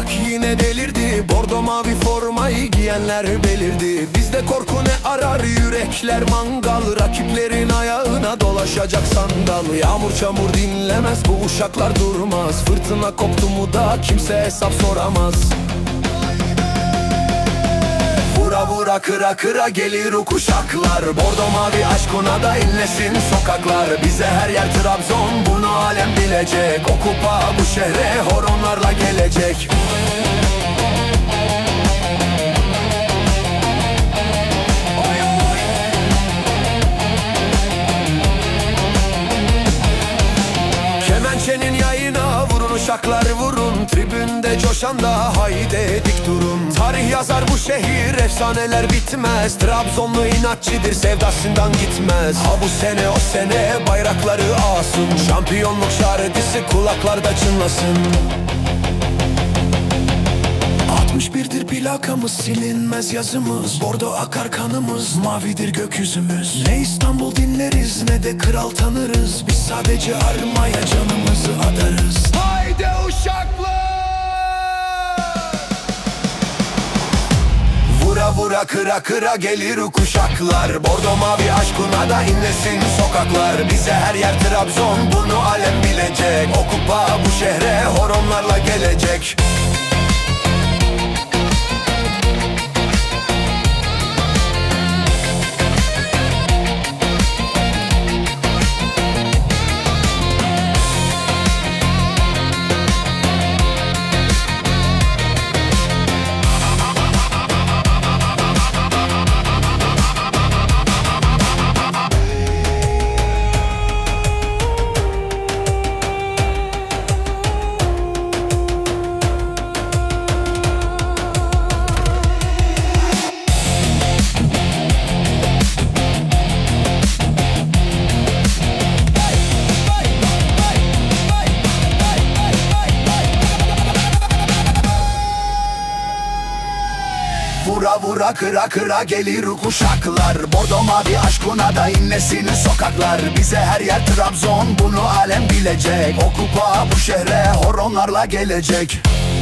yine delirdi. Bordo mavi formayı giyenler belirdi. Bizde korku ne arar, yürekler mangal. Rakiplerin ayağına dolaşacak sandal. Yağmur çamur dinlemez, bu uşaklar durmaz. Fırtına koptu mu da kimse hesap soramaz. Vura vura kıra kıra gelir o kuşaklar. Bordo mavi aşkına da inlesin sokaklar. Bize her yer Trabzon, bunu alem bilecek. O kupa bu şehre horonlarla gelecek. Kemençenin yayına vurun uşaklar vurun. Tribünde coşan da haydi dik durun. Tarih yazar bu şehir, efsaneler bitmez. Trabzonlu inatçıdır, sevdasından gitmez. Ha bu sene o sene bayrakları asın. Şampiyonluk şarkısı kulaklarda çınlasın. 61'dir plakamız, silinmez yazımız. Bordo akar kanımız, mavidir gökyüzümüz. Ne İstanbul dinleriz ne de kral tanırız. Biz sadece armaya canımızı adarız. Haydi uşaklar! Vura vura kıra kıra gelir kuşaklar. Bordo mavi aşkına da inlesin sokaklar. Bize her yer Trabzon, bunu alem bilecek. O kupa bu şehre horonlarla gelecek. Vura vura kıra kıra gelir kuşaklar. Bordo mavi aşkına da inlesin sokaklar. Bize her yer Trabzon, bunu alem bilecek. O kupa bu şehre horonlarla gelecek.